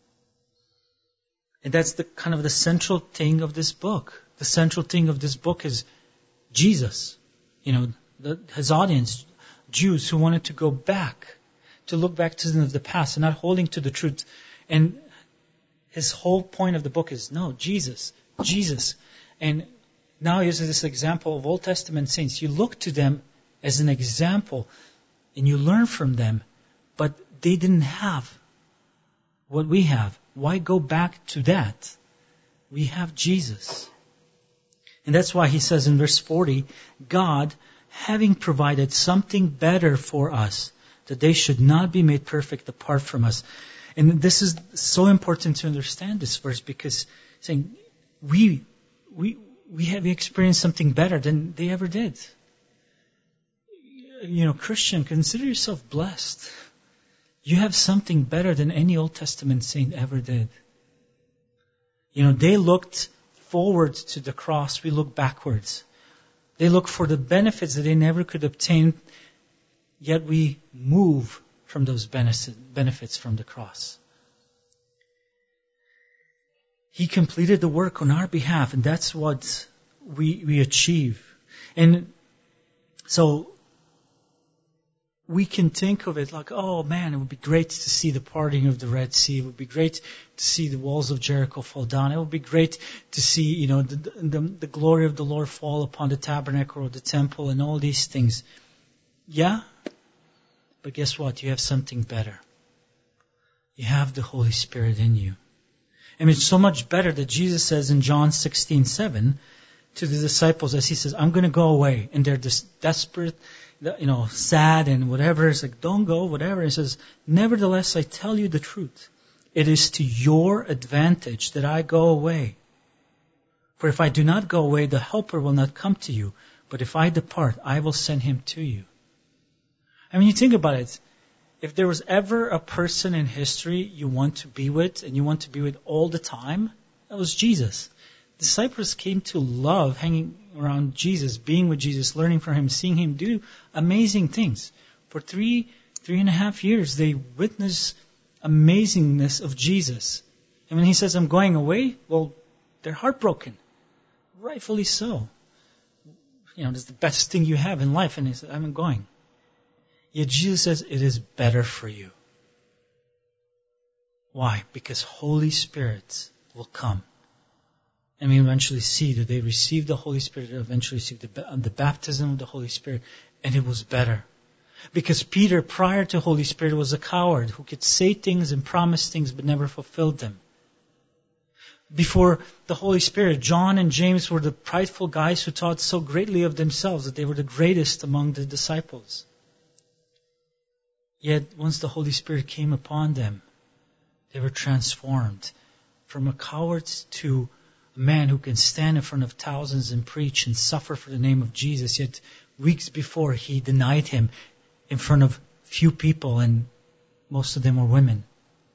Speaker 1: And that's the kind of the central thing of this book. The central thing of this book is Jesus. His audience, Jews who wanted to go back, to look back to the past and not holding to the truth. And his whole point of the book is, no, Jesus. And now he uses this example of Old Testament saints. You look to them as an example and you learn from them, but they didn't have what we have. Why go back to that? We have Jesus. And that's why he says in verse 40, God, having provided something better for us, that they should not be made perfect apart from us. And this is so important to understand this verse, because saying we have experienced something better than they ever did. Christian, consider yourself blessed. You have something better than any Old Testament saint ever did. They looked forward to the cross. We look backwards. They look for the benefits that they never could obtain, yet we move from those benefits from the cross. He completed the work on our behalf, and that's what we achieve. And so we can think of it like, oh man, it would be great to see the parting of the Red Sea. It would be great to see the walls of Jericho fall down. It would be great to see, the glory of the Lord fall upon the tabernacle or the temple and all these things. Yeah, but guess what? You have something better. You have the Holy Spirit in you. I mean, it's so much better that Jesus says in John 16:7 to the disciples, as he says, I'm going to go away. And they're just desperate, sad and whatever. It's like, don't go, whatever. He says, nevertheless, I tell you the truth. It is to your advantage that I go away. For if I do not go away, the Helper will not come to you. But if I depart, I will send him to you. I mean, you think about it. If there was ever a person in history you want to be with, and you want to be with all the time, that was Jesus. Disciples came to love hanging around Jesus, being with Jesus, learning from him, seeing him do amazing things. For 3.5 years, they witnessed amazingness of Jesus. And when he says, I'm going away, well, they're heartbroken. Rightfully so. It's the best thing you have in life. And he said, I'm going. Yet Jesus says, it is better for you. Why? Because Holy Spirit will come. And we eventually see that they received the Holy Spirit, eventually received the baptism of the Holy Spirit, and it was better. Because Peter, prior to Holy Spirit, was a coward who could say things and promise things but never fulfilled them. Before the Holy Spirit, John and James were the prideful guys who thought so greatly of themselves that they were the greatest among the disciples. Yet, once the Holy Spirit came upon them, they were transformed from a coward to a man who can stand in front of thousands and preach and suffer for the name of Jesus. Yet, weeks before, he denied him in front of few people, and most of them were women.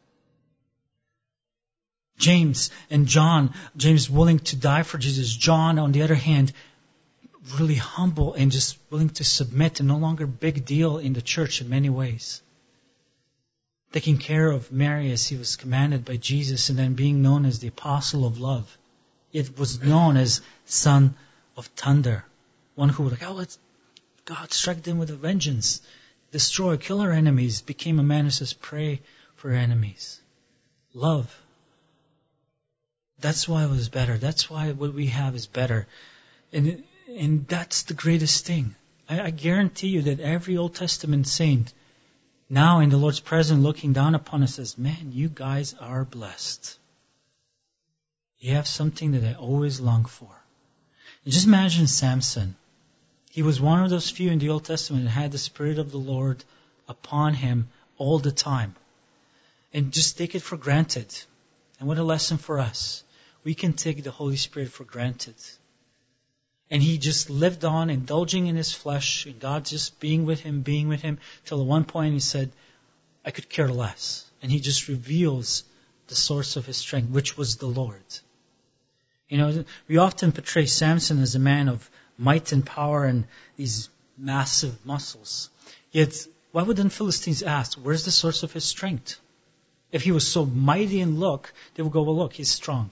Speaker 1: James and John, James willing to die for Jesus. John, on the other hand, really humble and just willing to submit, and no longer big deal in the church in many ways. Taking care of Mary as he was commanded by Jesus, and then being known as the apostle of love. It was known as son of thunder. One who was like, God strike them with a vengeance. Destroy, kill our enemies. Became a man who says, pray for our enemies. Love. That's why it was better. That's why what we have is better. And that's the greatest thing. I guarantee you that every Old Testament saint, now in the Lord's presence, looking down upon us, says, man, you guys are blessed. You have something that I always long for. And just imagine Samson. He was one of those few in the Old Testament that had the Spirit of the Lord upon him all the time. And just take it for granted. And what a lesson for us. We can take the Holy Spirit for granted. And he just lived on, indulging in his flesh, and God just being with him, till at one point he said, I could care less. And he just reveals the source of his strength, which was the Lord. We often portray Samson as a man of might and power and these massive muscles. Yet, why would the Philistines ask, where's the source of his strength? If he was so mighty in look, they would go, well, look, he's strong.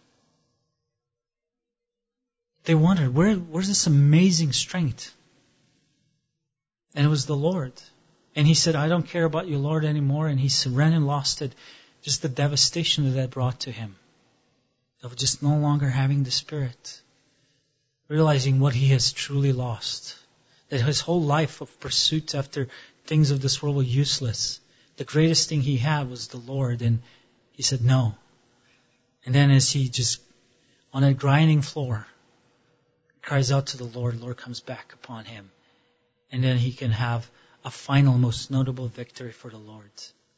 Speaker 1: They wondered, where's this amazing strength? And it was the Lord. And he said, I don't care about you, Lord, anymore. And he ran and lost it. Just the devastation that brought to him. Of just no longer having the Spirit. Realizing what he has truly lost. That his whole life of pursuit after things of this world were useless. The greatest thing he had was the Lord. And he said, no. And then as he just, on a grinding floor, cries out to the Lord comes back upon him. And then he can have a final, most notable victory for the Lord.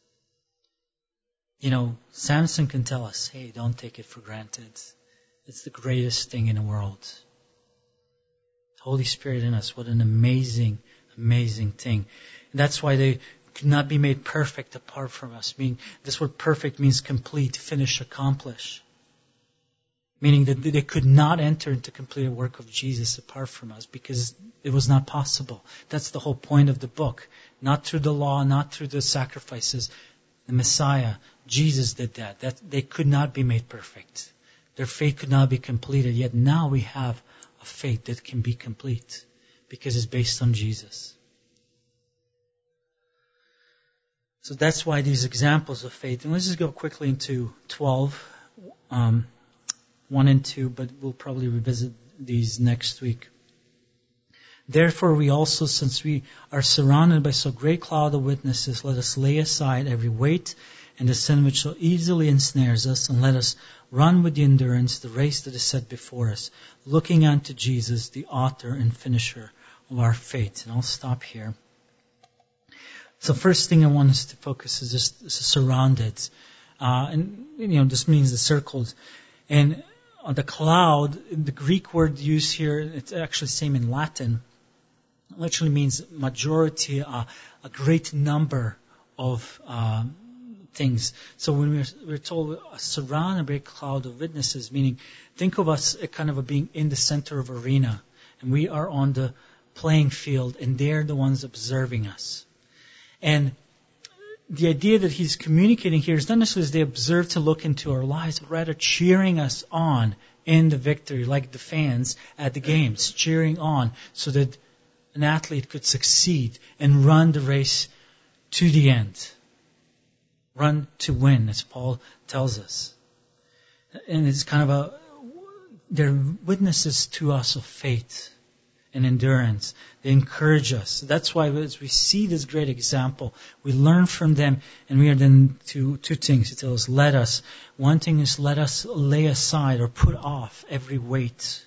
Speaker 1: You know, Samson can tell us, hey, don't take it for granted. It's the greatest thing in the world. Holy Spirit in us, what an amazing, amazing thing. And that's why they could not be made perfect apart from us. Meaning, this word perfect means complete, finish, accomplish. Meaning that they could not enter into complete work of Jesus apart from us because it was not possible. That's the whole point of the book. Not through the law, not through the sacrifices. The Messiah, Jesus did that. They could not be made perfect. Their faith could not be completed. Yet now we have a faith that can be complete because it's based on Jesus. So that's why these examples of faith. And let's just go quickly into 12. 1 and 2, but we'll probably revisit these next week. Therefore we also, since we are surrounded by so great cloud of witnesses, let us lay aside every weight and the sin which so easily ensnares us, and let us run with endurance the race that is set before us, looking unto Jesus, the author and finisher of our faith. And I'll stop here. So first thing I want us to focus is just surrounded. And this means the circled. And the cloud, the Greek word used here, it's actually the same in Latin. It literally means majority, a great number of things. So when we're told surrounded by a cloud of witnesses, meaning think of us kind of being in the center of arena, and we are on the playing field, and they're the ones observing us. And the idea that he's communicating here is not necessarily as they observe to look into our lives, but rather cheering us on in the victory, like the fans at the games, cheering on so that an athlete could succeed and run the race to the end. Run to win, as Paul tells us. And it's kind of they're witnesses to us of faith and endurance. They encourage us. That's why as we see this great example, we learn from them, and we are then two things. It tells us, one thing is let us lay aside or put off every weight.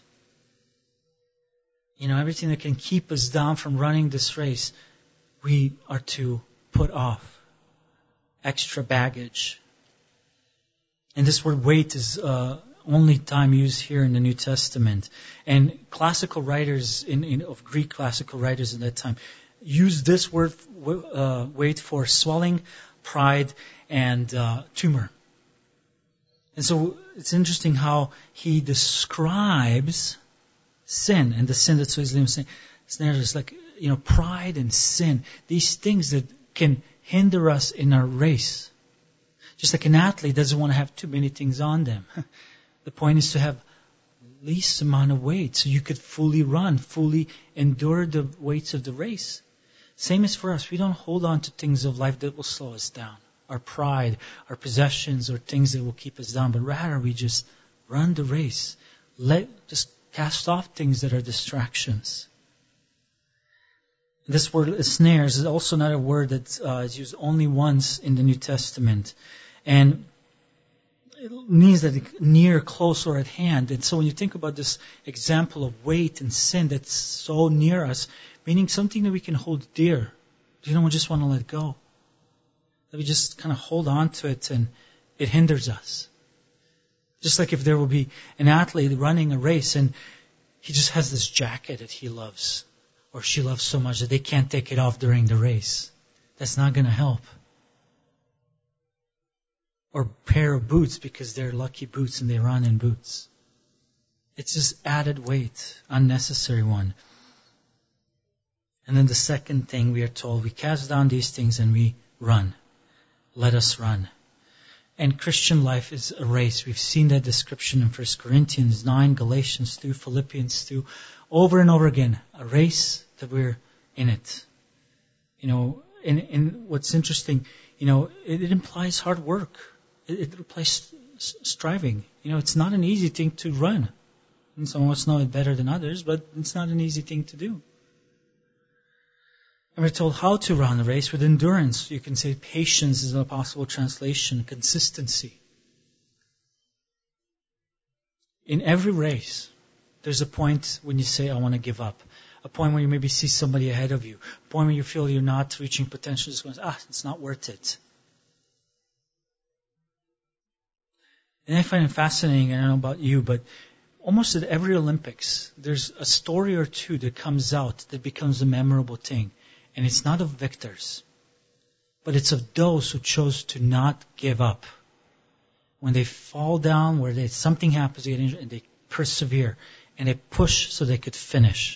Speaker 1: Everything that can keep us down from running this race, we are to put off. Extra baggage. And this word weight is only time used here in the New Testament. And classical writers, of Greek classical writers in that time, used this word weight for swelling, pride, and tumor. And so it's interesting how he describes sin, and the sin that's so easily ensnared is like, pride and sin. These things that can hinder us in our race. Just like an athlete doesn't want to have too many things on them. The point is to have least amount of weight so you could fully run, fully endure the weights of the race. Same as for us. We don't hold on to things of life that will slow us down. Our pride, our possessions, or things that will keep us down. But rather we just run the race. Just cast off things that are distractions. This word snares is also not a word that is used only once in the New Testament. And it means that it's near, close, or at hand. And so when you think about this example of weight and sin that's so near us, meaning something that we can hold dear. We just want to let go. That we just kind of hold on to it and it hinders us. Just like if there will be an athlete running a race and he just has this jacket that he loves or she loves so much that they can't take it off during the race. That's not going to help. Or pair of boots because they're lucky boots and they run in boots. It's just added weight, unnecessary one. And then the second thing we are told, we cast down these things and we run. Let us run. And Christian life is a race. We've seen that description in 1 Corinthians 9, Galatians 2, Philippians 2, over and over again. A race that we're in it. And what's interesting, it implies hard work. It implies striving. It's not an easy thing to run. And some of us know it better than others, but it's not an easy thing to do. And we're told how to run a race with endurance. You can say patience is a possible translation, consistency. In every race, there's a point when you say, I want to give up. A point where you maybe see somebody ahead of you. A point where you feel you're not reaching potential. Just going, it's not worth it. And I find it fascinating, I don't know about you, but almost at every Olympics, there's a story or two that comes out that becomes a memorable thing. And it's not of victors, but it's of those who chose to not give up. When they fall down, where something happens, they get injured, and they persevere, and they push so they could finish.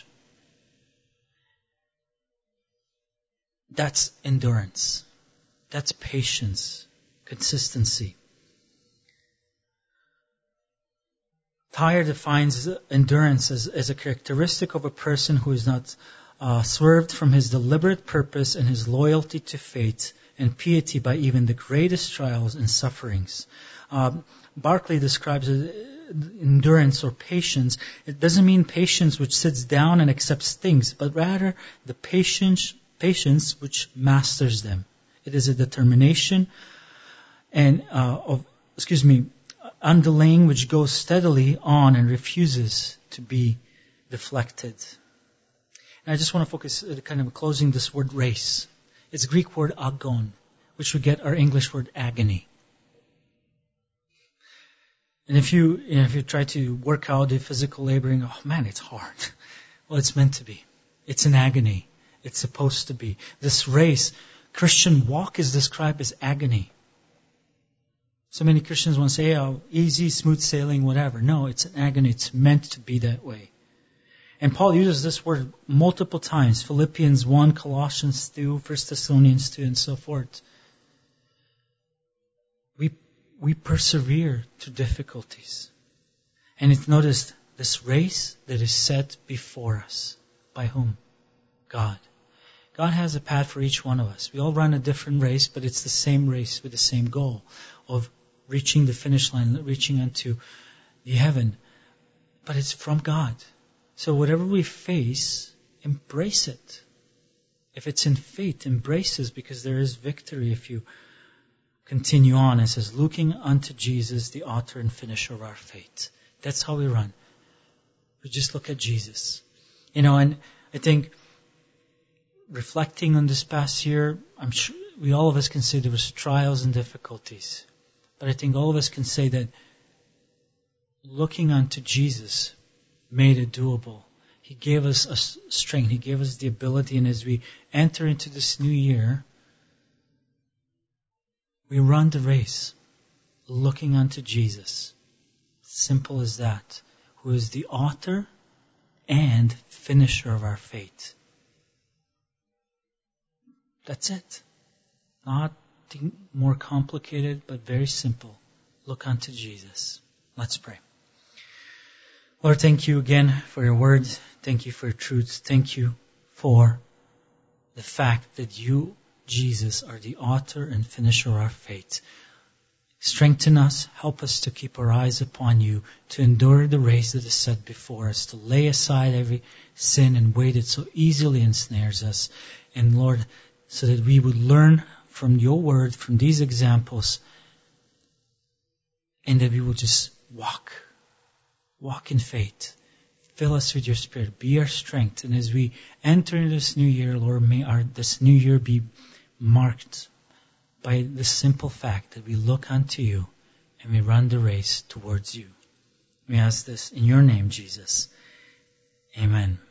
Speaker 1: That's endurance. That's patience, consistency. Tyre defines endurance as a characteristic of a person who is not swerved from his deliberate purpose and his loyalty to faith and piety by even the greatest trials and sufferings. Barclay describes endurance or patience. It doesn't mean patience which sits down and accepts things, but rather the patience which masters them. It is a determination and undelaying which goes steadily on and refuses to be deflected. And I just want to focus kind of closing this word race. It's a Greek word agon, which we get our English word agony. And if you try to work out the physical laboring, it's hard. Well, it's meant to be. It's an agony. It's supposed to be. This race, Christian walk is described as agony. So many Christians want to say, easy, smooth sailing, whatever. No, it's an agony. It's meant to be that way. And Paul uses this word multiple times. Philippians 1, Colossians 2, 1 Thessalonians 2, and so forth. We persevere through difficulties. And it's noticed this race that is set before us. By whom? God. God has a path for each one of us. We all run a different race, but it's the same race with the same goal of reaching the finish line, reaching unto the heaven. But it's from God. So whatever we face, embrace it. If it's in faith, embrace it, because there is victory if you continue on. It says, looking unto Jesus, the author and finisher of our faith. That's how we run. We just look at Jesus. And I think reflecting on this past year, I'm sure all of us can say there was trials and difficulties. But I think all of us can say that looking unto Jesus made it doable. He gave us a strength. He gave us the ability. And as we enter into this new year, we run the race looking unto Jesus. Simple as that. Who is the author and finisher of our faith. That's it. Nothing more complicated, but very simple. Look unto Jesus. Let's pray. Lord, thank you again for your words. Thank you for your truths. Thank you for the fact that you, Jesus, are the author and finisher of our faith. Strengthen us. Help us to keep our eyes upon you, to endure the race that is set before us, to lay aside every sin and weight that so easily ensnares us. And Lord, so that we would learn from your word, from these examples, and that we will just walk in faith. Fill us with your Spirit. Be our strength. And as we enter into this new year, Lord, may this new year be marked by the simple fact that we look unto you and we run the race towards you. We ask this in your name, Jesus. Amen.